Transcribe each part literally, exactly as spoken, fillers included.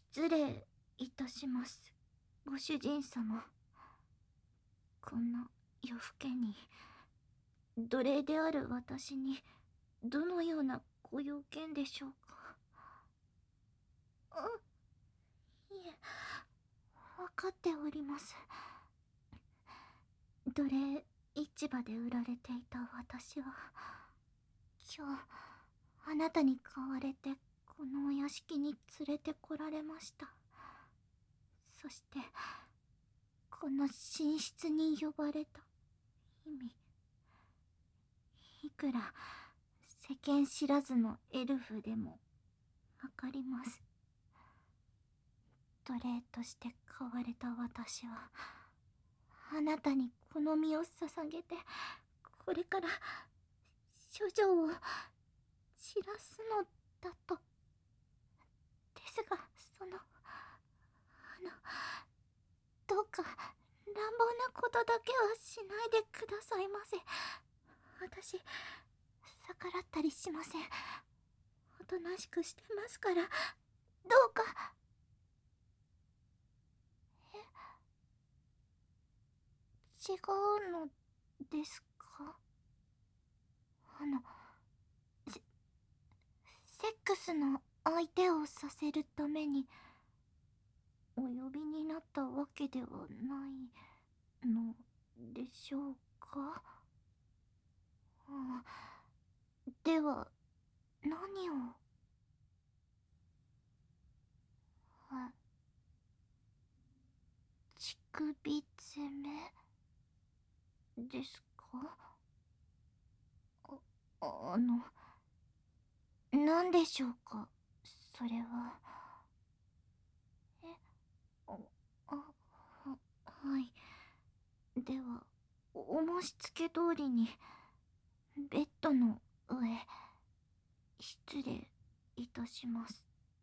失礼いたします、ご主人様。こんな夜更けに、奴隷である私に、どのようなご用件でしょうか。あ、いえ、分かっております。奴隷市場で売られていた私は、今日、あなたに買われて、このお屋敷に連れてこられました。そして、この寝室に呼ばれた意味。いくら世間知らずのエルフでもわかります。奴隷として買われた私は、あなたにこの身を捧げて、これから処女を散らすのだと。ですが、その、あの、どうか乱暴なことだけはしないでくださいませ。私、逆らったりしません。おとなしくしてますから、どうか。え、違うのですか？あの、セ、セックスの相手をさせるために、お呼びになったわけではないのでしょうか？あ、では、何を。あ、乳首攻めですか？あ、あの、何でしょうか、それは。え、あ、あ、は、はい。では、お申し付け通りに、ベッドの上、失礼いたします。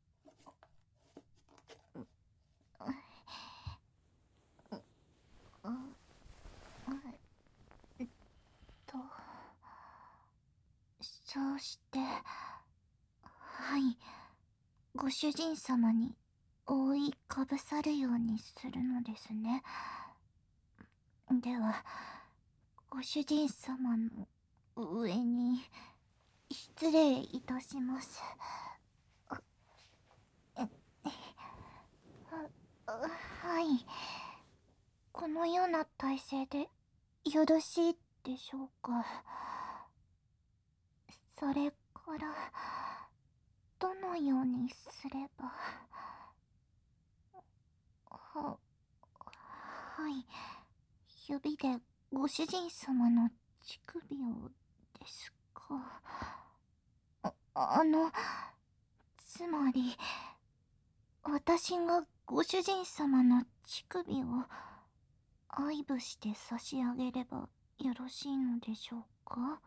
あ、あ、えっと、そうして、はい、ご主人様に覆いかぶさるようにするのですね。では、ご主人様の上に、失礼いたします。あ、え、あ、はい。このような体勢でよろしいでしょうか。それから、どのようにすれば。は、はい。指でご主人様の乳首をですか。あ、あの、つまり、私がご主人様の乳首を愛撫して差し上げればよろしいのでしょうか？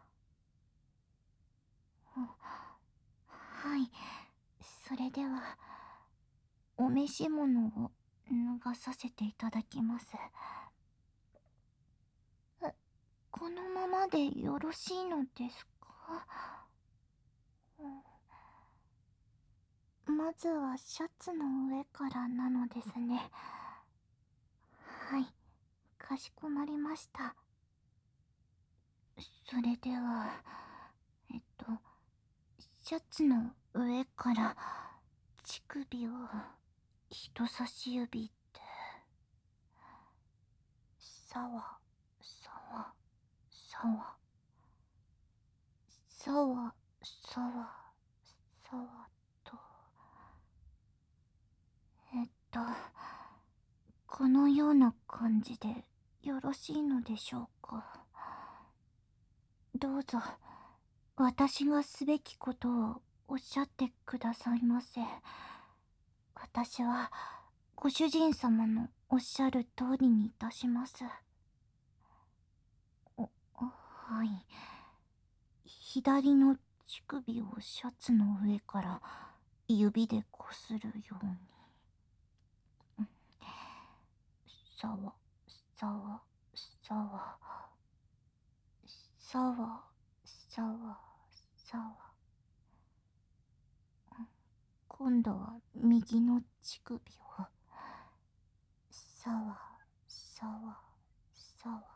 あ、はい。それでは、お召し物を脱がさせていただきます。え、このままでよろしいのですか？うん、まずはシャツの上からなのですね。はい、かしこまりました。それでは、えっと、シャツの上から乳首を人差し指で、さわ、さわ、さわ、さわ、さわ、さわと。えっと、このような感じでよろしいのでしょうか。どうぞ、私がすべきことをおっしゃってくださいませ。私は、ご主人様のおっしゃる通りにいたします。お、はい。左の乳首をシャツの上から指でこするように。さわ、さわ、さわ、さわ、さわ、さわ。こ今度は右の乳首をさわさわさわ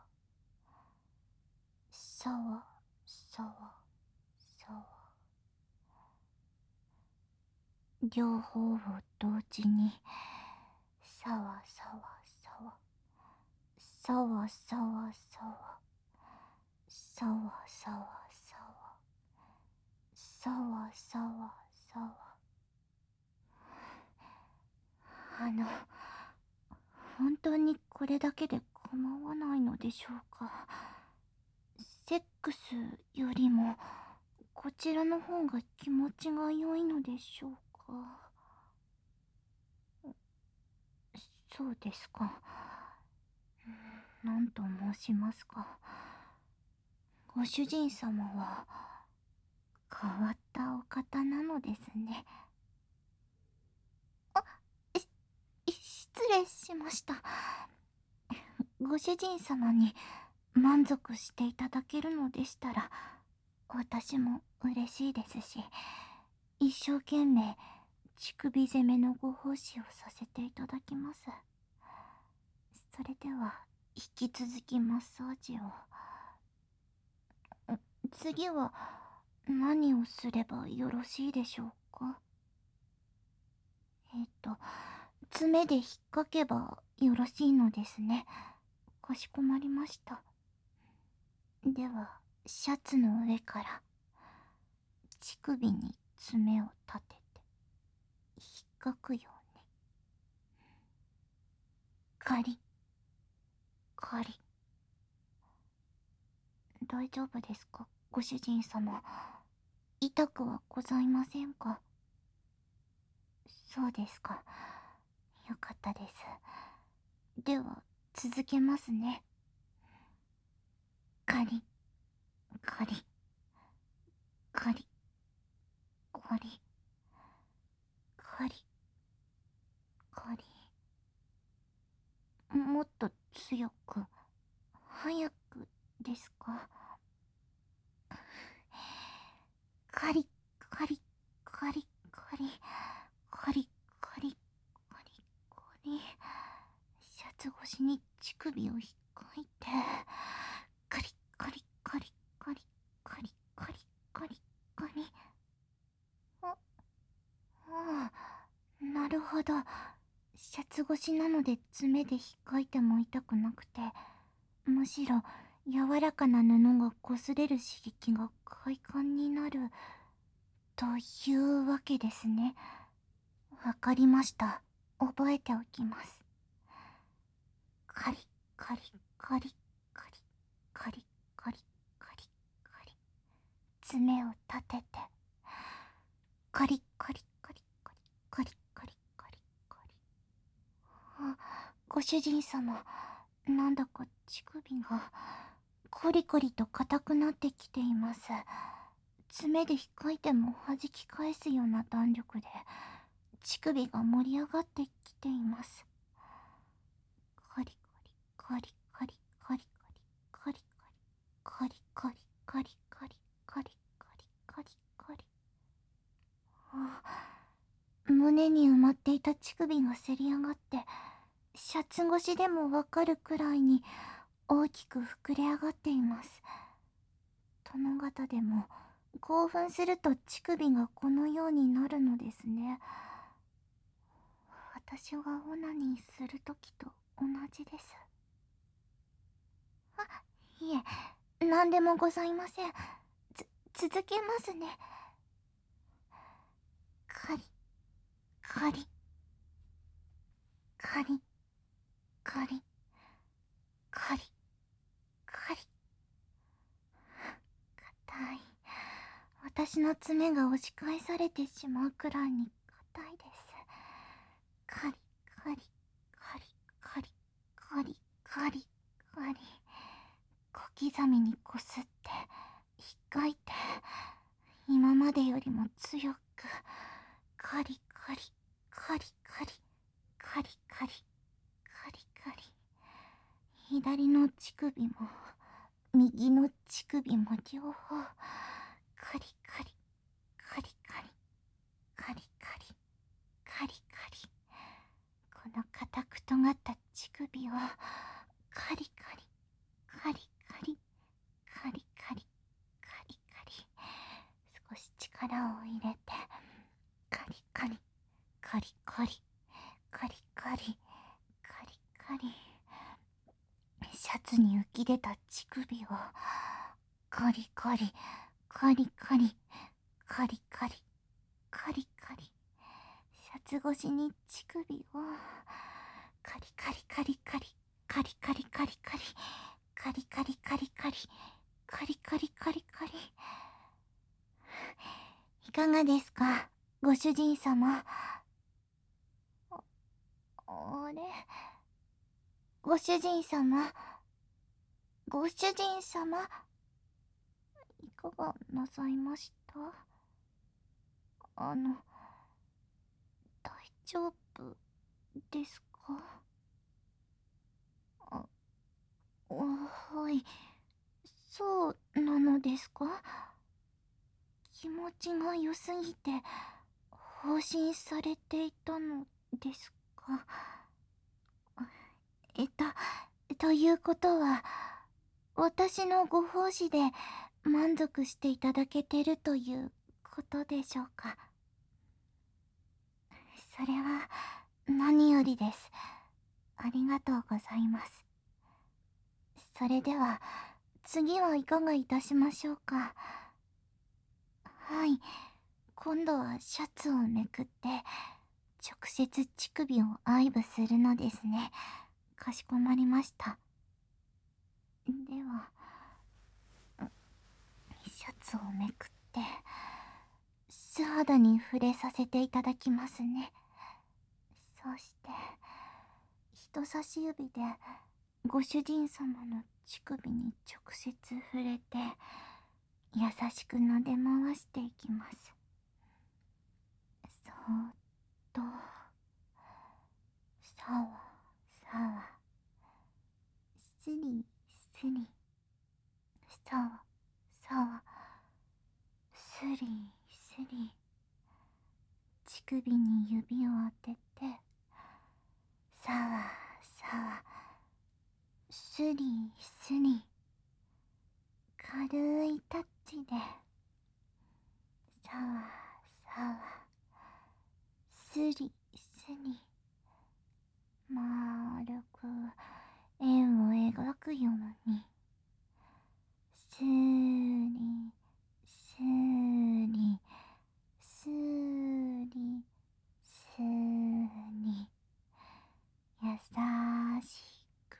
さわさわさわ、両方を同時にさわさわさわさわさわさわさわさわさわさわさわさわ。あの、本当にこれだけで構わないのでしょうか。セックスよりもこちらの方が気持ちが良いのでしょうか。そうですか。何と申しますか。ご主人様は変わったお方なのですね。あ、し失礼しました。ご主人様に満足していただけるのでしたら私も嬉しいですし、一生懸命乳首攻めのご奉仕をさせていただきます。それでは引き続きマッサージを。次は何をすればよろしいでしょうか。えっと爪で引っ掛けばよろしいのですね。かしこまりました。ではシャツの上から乳首に爪を立てて引っかくように、カリカリ。大丈夫ですか、ご主人様。痛くはございませんか。そうですか。よかったです。では続けますね。カリカリカリカリカリカリ。もっと強く、早くですか。カリカリカリカリカリカリカリカリ。シャツ越しに乳首を引っかいて、カリカリカリカリカリカリカリカリ。あ、ああ、なるほど。シャツ越しなので爪で引っかいても痛くなくて、むしろ柔らかな布が擦れる刺激が快感になるというわけですね。わかりました。覚えておきます。カリカリカリカリカリカリカリカリ。爪を立ててカリカリカリカリカリカリカリカリ。あ、ご主人様、なんだか乳首がコリコリと硬くなってきています。爪で引っかいても弾き返すような弾力で乳首が盛り上がってきています。カリカリカリカリカリカリカリカリカリカリカリカリカリカリ。あ、胸に埋まっていた乳首がせり上がってシャツ越しでもわかるくらいに大きく膨れ上がっています。殿方でも興奮すると乳首がこのようになるのですね。私がオナニーするときと同じです。あ、いえ、何でもございません。つ、続けますね。カリカリカリカリカリカリ。硬い。私の爪が押し返されてしまうくらいに硬いです。カリカリカリカリカリカリカリ。小刻みにこすって引っかいて、今までよりも強くカリカリカリカリカリカリカリカリ。左の乳首も右の乳首も両方カリカリカリカリカリカリ尖った乳首をカリカリカリカリカリカリカリカリ、少し力を入れてカリカリカリカリカリカリカリカリ、シャツに浮き出た乳首をカリカリカリカリカリカリカリカリ、シャツ越しに乳首をカリカリカリカリカリカリカリカリカリカリカリカリカリカリカリカリ、いかがですかご主人様。あ、あれ、ご主人様、ご主人様、いかがなさいました？あの、大丈夫ですか？あ、はい、そうなのですか？気持ちが良すぎて放心されていたのですか？えっと、ということは、私のご奉仕で満足していただけてるということでしょうか？それは何よりです。ありがとうございます。それでは、次はいかがいたしましょうか？はい、今度はシャツをめくって、直接乳首を愛撫するのですね。かしこまりました。では、シャツをめくって、素肌に触れさせていただきますね。そして、人差し指でご主人様の乳首に直接触れて、優しく撫で回していきます。そーっと、さわさわ、すりすり、さわさわ、すりすり、乳首に指を当てて、さわさわ、すりすり、軽いタッチで、さわさわ、すりすり、丸く円を描くように、すりすりすりすり、優しく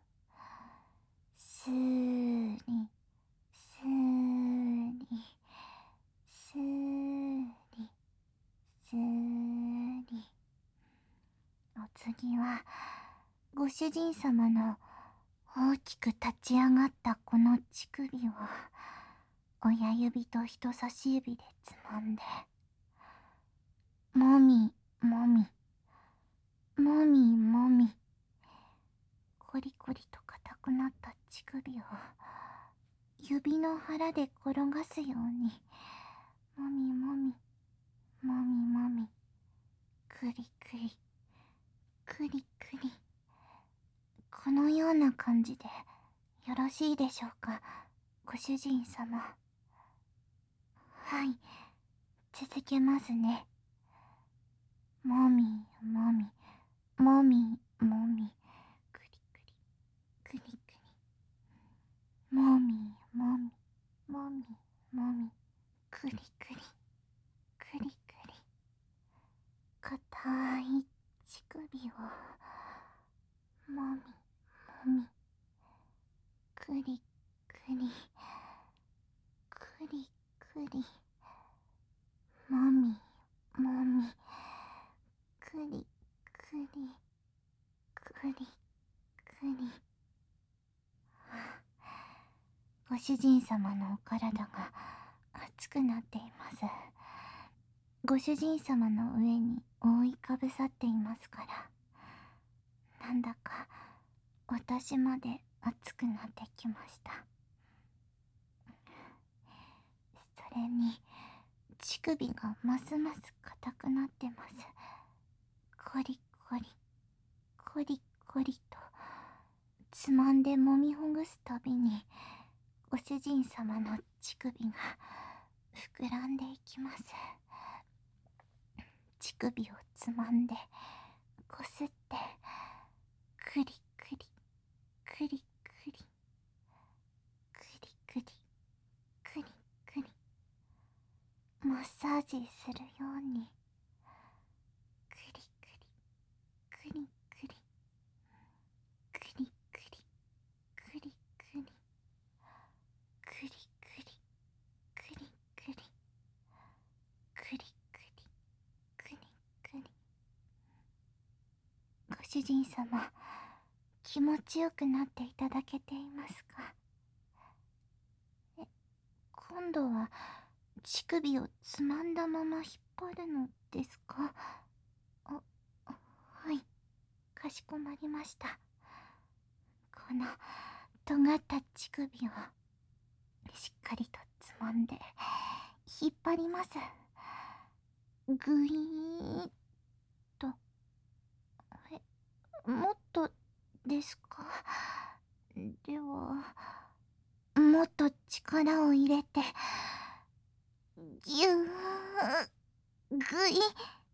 すりすりすりすり、お次はご主人様の大きく立ち上がったこの乳首を親指と人差し指でつまんで、もみもみもみもみ、コリコリと硬くなった乳首を指の腹で転がすように、もみもみもみもみ、くりくりくりくり、このような感じでよろしいでしょうか、ご主人様。はい、続けますね。もみもみもみもみ、くりくりくりくり、もみもみもみもみ、くりくりくりくり、硬い乳首をもみもみ、くりくりくりくり、もみもみ、くりくりくりくり、ご主人様のお体が熱くなっています。ご主人様の上に覆いかぶさっていますから、なんだか私まで熱くなってきました。それに乳首がますます硬くなってます。コリコリココリコリとつまんで揉みほぐすたびにご主人様の乳首が膨らんでいきます。乳首をつまんでこすってクリクリクリクリクリクリクリクリマッサージするようにクリクリクリクリクリクリクリクリクリクリクリクリクリクリクリクリクリ。ご主人様、気持ちよくなっていただけていますか？え、今度は乳首をつまんだまま引っ張るのですか？あ、はい、かしこまりました。この尖った乳首をしっかりとつまんで引っ張ります。ぐいーっと。え、もっとですか？ではもっと力を入れてぎゅーぐいぐい。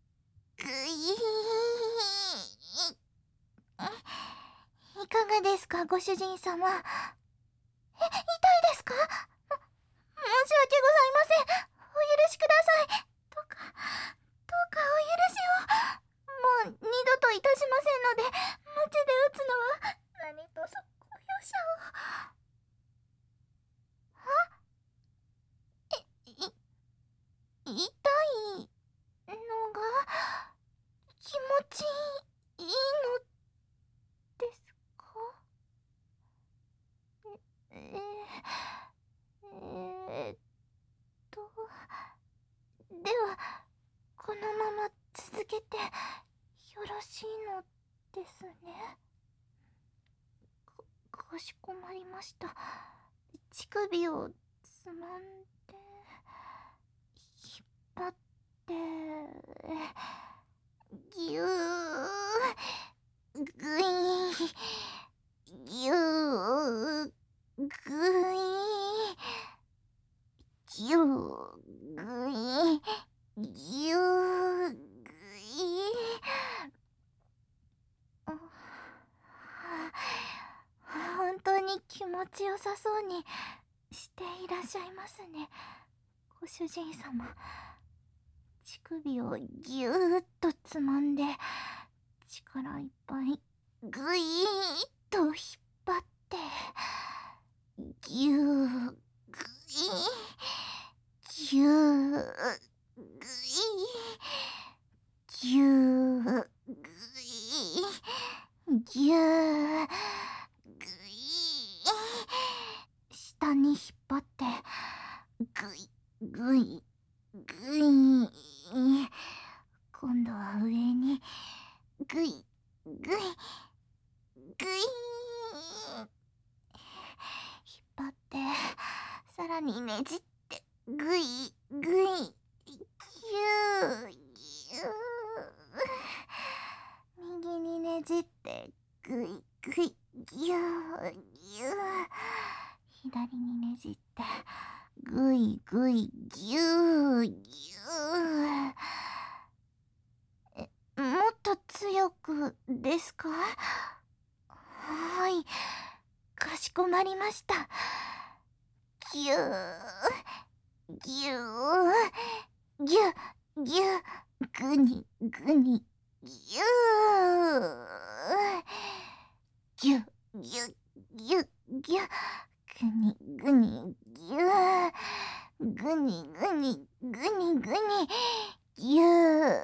いかがですか、ご主人様。え、痛いですか？も、申し訳ございません。お許しください。どうかどうかお許しを。もう二度といたしませんので、街で打つのは何とぞご容赦を。は？え、い、痛いのが気持ちいいのですか？え、えー、えーっと、ではこのまま続けてよろしいのですね。か、かしこまりました。乳首をつまんで引っ張ってぎゅーぐいぎゅーぐいぎゅーぐいぎゅーぐい。あ、本当に気持ちよさそうにしていらっしゃいますね、ご主人様。乳首をぎゅーっとつまんで力いっぱいぐいーっと引っ張ってぎゅーぐいぎゅーぐいぎゅーぐいぎゅーぐい。下に引っ張ってぐいぐいぐい。今度は上にぐいぐいぐい。引っ張ってさらにねじってぐいぐいぎゅーぎゅー。右にねじってぐいぐいぎゅーぎゅー。左にねじってぐいぐいぎゅーぎゅー。え、もっと強くですか？はい、かしこまりました。ぎゅーぎゅーぎゅぎゅぐにぐにぎゅーぎゅぎゅぎゅぎゅぐにぐにぎゅーぐにぐにぐにぐにぎゅー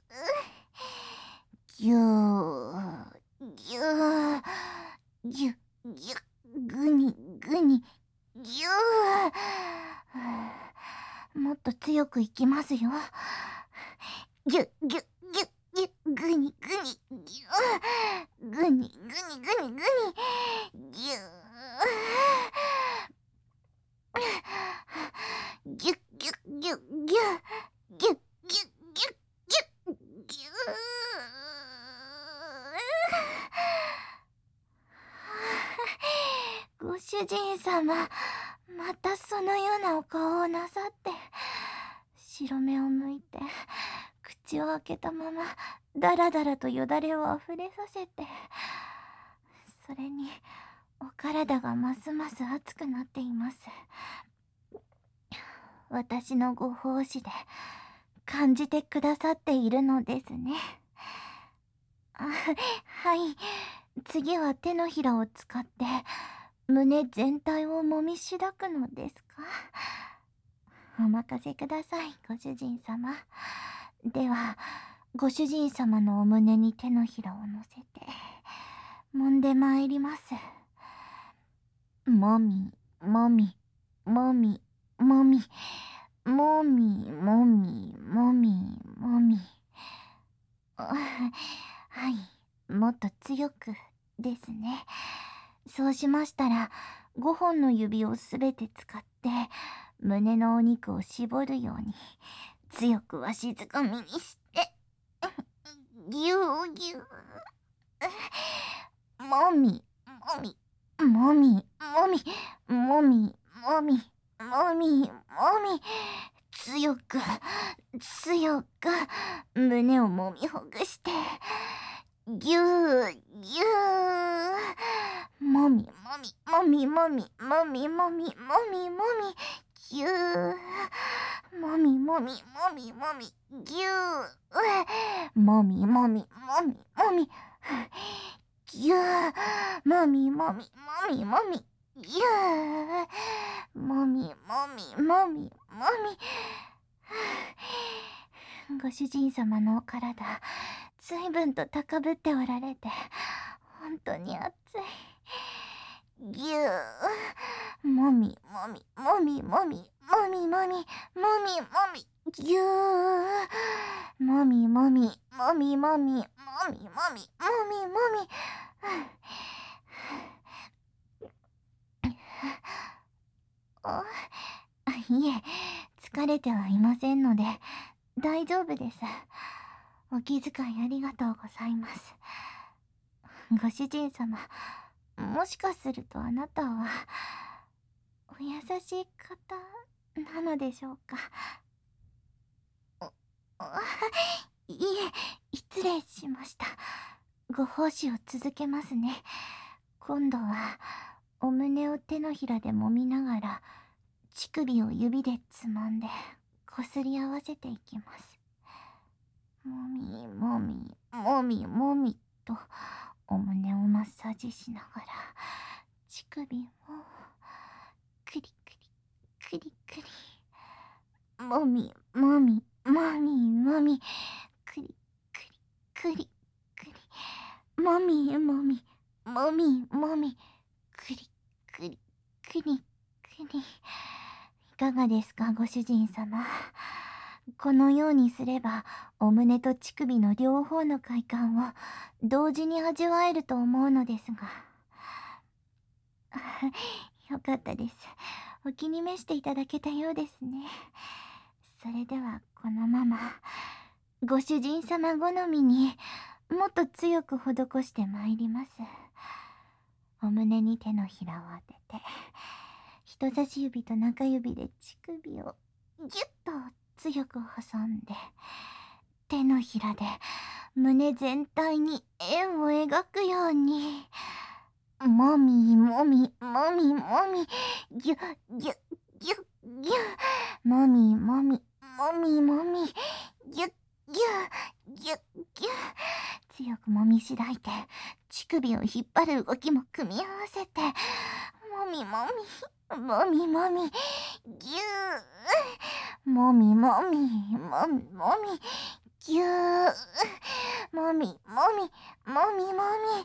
ぎゅーぎゅーぎゅぎゅぐにぐにぎゅー。もっと強くいきますよ。ぎゅぎゅぎゅぎゅぐにぐにぎゅーぐにぐにぐにぐにぎゅーぎゅぎゅぎゅぎゅぎゅぎゅぎゅぎゅぎゅぎゅー。 主人様、またそのようなお顔をなさって、白目を向いて口を開けたままだらだらとよだれをあふれさせて、それにお体がますます熱くなっています。私のご奉仕で感じてくださっているのですね。あ、はい。次は手のひらを使って胸全体をもみしだくのですか？お任せください、ご主人様。では、ご主人様のお胸に手のひらを乗せて揉んでまいります。もみもみもみもみもみもみもみもみ。はい、もっと強くですね。そうしましたらごほんの指をすべて使って胸のお肉を絞るように強くわしづかみにしてぎゅうぎゅう、もみもみもみもみもみもみもみもみ、強く強く胸をもみほぐしてぎゅうぎゅう、もみもみもみもみもみもみもみもみぎゅう、もみもみもみもみぎゅう、もみもみもみもみぎゅう、もみもみもみもみぎゅう、もみもみもみもみ。ご主人様のお体、ずいぶんと高ぶっておられて本当に熱い。ぎゅう、もみもみもみもみもみもみもみもみぎゅう、もみもみもみもみもみもみもみもみもみ。あ、いえ、疲れてはいませんので大丈夫です。お気遣いありがとうございます。ご主人様、もしかするとあなたはお優しい方なのでしょうか？あ、いえ、失礼しました。ご奉仕を続けますね。今度はお胸を手のひらで揉みながら乳首を指でつまんでこすり合わせていきます。もみもみもみもみとお胸をマッサージしながら乳首もクリクリクリクリもみもみもみもみクリクリクリクリもみもみもみもみクリクリクリクリ。いかがですか、ご主人様。このようにすればお胸と乳首の両方の快感を同時に味わえると思うのですが。よかったです。お気に召していただけたようですね。それではこのままご主人様好みにもっと強く施してまいります。お胸に手のひらを当てて人差し指と中指で乳首をギュッと強く挟んで手のひらで胸全体に円を描くようにもみもみもみもみぎゅぎゅぎゅぎゅもみもみもみもみぎゅぎゅぎゅぎゅ強くもみしだいて乳首を引っ張る動きも組み合わせてもみもみもみもみぎゅーもみもみもみもみぎゅーもみもみもみもみぎゅー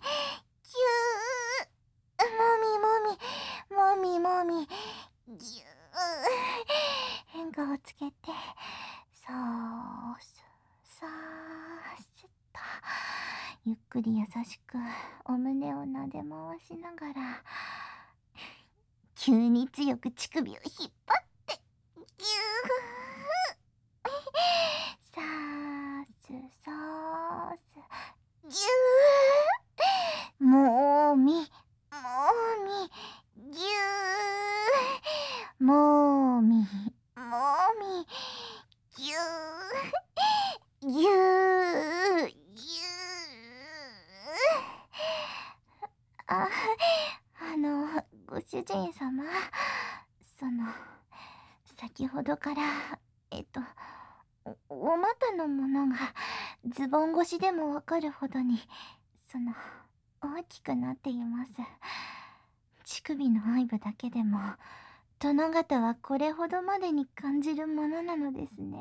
もみもみもみもみぎゅー変化をつけてそうすそうすっとゆっくり優しくお胸を撫で回しながら急に強く乳首を引っ張ってぎゅーさーすさーすぎゅーもーみもーみぎゅー主人様、その、先ほどから、えっと、お、お股のものがズボン越しでもわかるほどに、その、大きくなっています。乳首の愛部だけでも、殿方はこれほどまでに感じるものなのですね。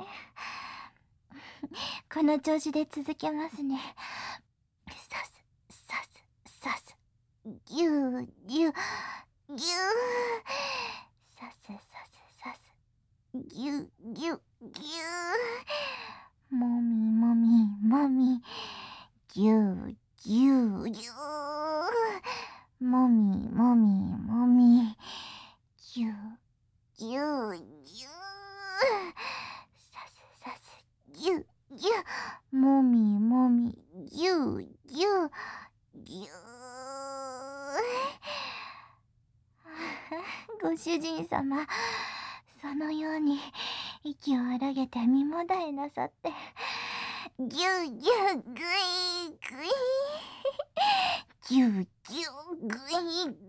この調子で続けますね。刺す、刺す、刺す。ぎゅう、ぎゅう、ぎゅう。刺す、刺す、刺す。ぎゅう、ぎゅう、ぎゅう。もみもみ、もみ。ぎゅう、ぎゅう、ぎゅう。もみもみ、もみ。ぎゅう、ぎゅう、ぎゅう。刺す、刺す。ぎゅう、ぎゅう。もみもみ、ぎゅう、ぎゅう。ぎゅう。ご主人様、そのように息を荒げて身もだえなさって、ぎゅうぎゅうぐいぐい、ぎゅうぎゅうぐいぐい。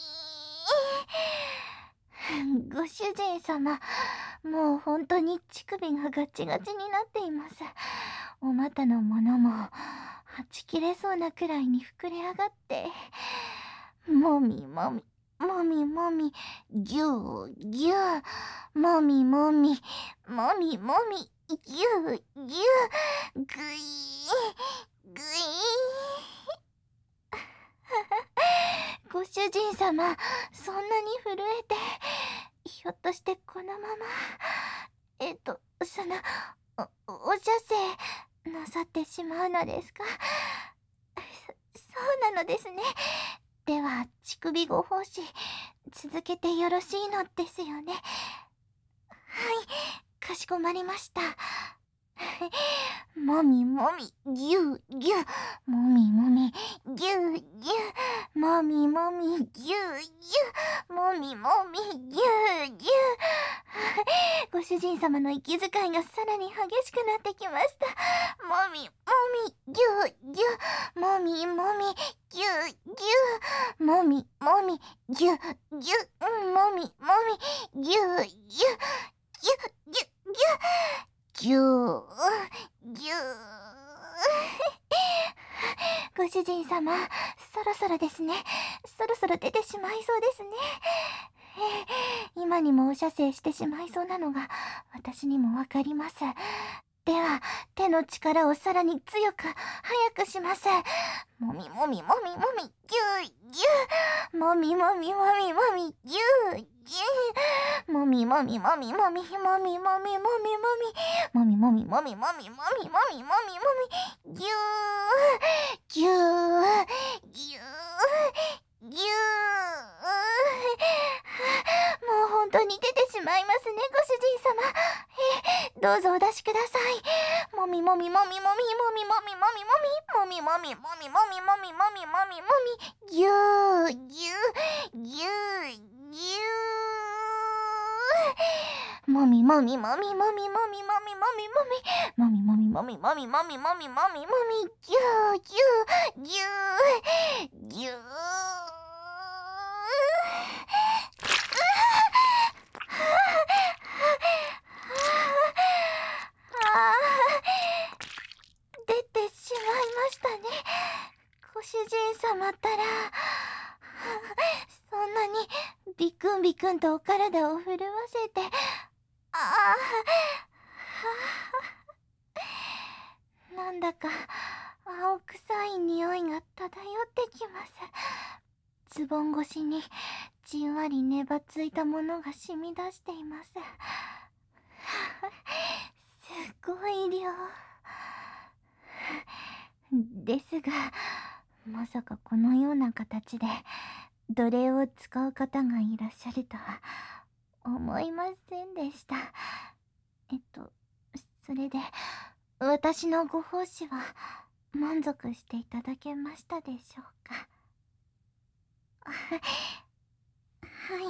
ご主人様、もう本当に乳首がガチガチになっています。お股のものもはち切れそうなくらいに膨れ上がって、もみもみ、もみもみ、ぎゅうぎゅう、もみもみ、もみもみ、ぎゅうぎゅう、ぐいぐい。ご主人様、そんなに震えて、ひょっとしてこのまま、えっと、その、お、お射精なさってしまうのですか？そ、そうなのですね。では、乳首ご奉仕、続けてよろしいのですよね。はい、かしこまりました。もみもみ、ぎゅうぎゅう、もみもみ、ぎゅうぎゅう、もみもみ、ぎゅうぎゅう、もみもみ、ぎゅうぎゅう。ご主人様の息遣いがさらに激しくなってきました。もみもみ、ぎゅうぎゅう、もみもみ、ぎゅうぎゅう、もみもみ、ぎゅうぎゅう、もみもみ、ぎゅうぎゅう、ぎゅうぎゅう、ぎゅう。ぎゅーぎゅー。ご主人様、そろそろですね。そろそろ出てしまいそうですね。えー、今にもお射精してしまいそうなのが私にもわかります。では、手の力をさらに強く、早くします。もみもみもみもみ、ぎゅうぎゅう。もみもみもみもみ、ぎゅうぎゅう。もみもみもみもみ、もみもみもみもみ。もみもみもみもみもみもみもみもみ。ぎゅうぎゅうぎゅうぎゅう。もう本当に出てしまいますね、ご主人様。えー、どうぞお出しください。もみもみもみもみもみもみもみもみもみもみもみもみもみもみもみもみ。ぎゅうぎゅうぎゅうぎゅう。もみもみもみもみもみもみもみもみもみもみもみもみもみもみもみもみもみ。ぎゅうぎゅうぎゅうぎゅう。出てしまいましたね。ご主人様ったら、そんなにビクンビクンとお体を震わせて、ああ、なんだか青臭い匂いが漂ってきます。ズボン越しにじんわりねばついたものが染み出しています。すごい量ですが、まさかこのような形で奴隷を使う方がいらっしゃるとは思いませんでした。えっとそれで私のご奉仕は満足していただけましたでしょうか？はい、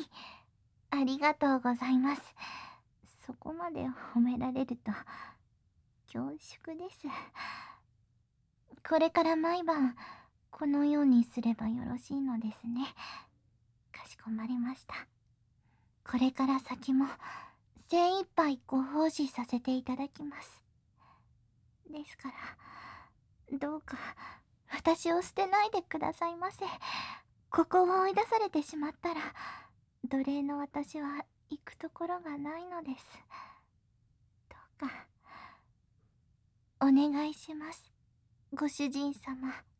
ありがとうございます。そこまで褒められると恐縮です。これから毎晩このようにすればよろしいのですね。かしこまりました。これから先も精一杯ご奉仕させていただきます。ですからどうか私を捨てないでくださいませ。ここを追い出されてしまったら奴隷の私は行くところがないのです。どうかお願いします、ご主人様。